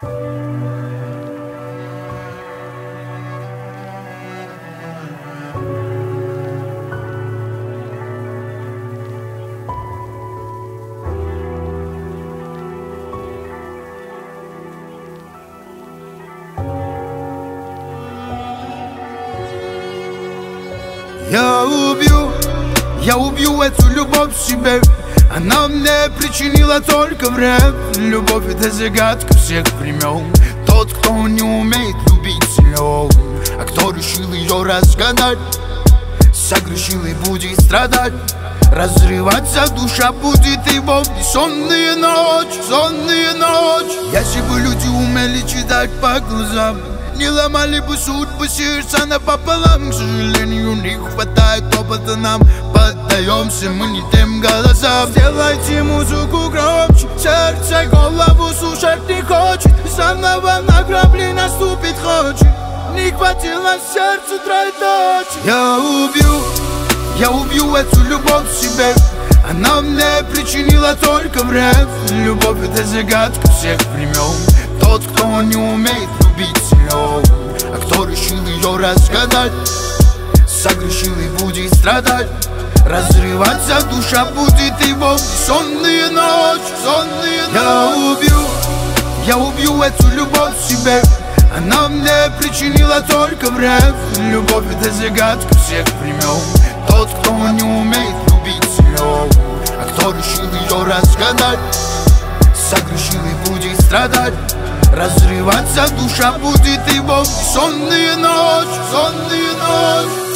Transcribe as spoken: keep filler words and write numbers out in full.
Я убью, я убью эту любовь в себе. Она мне причинила только вред. Любовь — это загадка всех времен. Тот, кто не умеет любить, силен. А кто решил ее разгадать, согрешил и будет страдать. Разрываться душа будет его. Бессонные ночи, сонные ночи. Если бы люди умели читать по глазам, не ломали бы судьбы сердца напополам. К сожалению, не хватает опыта нам. Поддаемся мы не тем голосам. Сделайте музыку громче. Сердце голову слушать не хочет. Заново на грабли наступить хочет. Не хватило сердцу троеточие. Я убью, я убью эту любовь в себе. Она мне причинила только вред. Любовь — это загадка всех времен. Тот, кто не умеет любить, силен. А кто решил ее разгадать, согрешил и будет страдать. Разрываться душа будет его. Сонные ночи, сонные ночи. Я убью, я убью эту любовь в себе. Она мне причинила только вред. Любовь — это загадка всех времен. Тот, кто не умеет любить, силен. А кто решил ее разгадать, согрешил и будет страдать. Разрываться душа будет его. Сонные ночи, сонные ночи.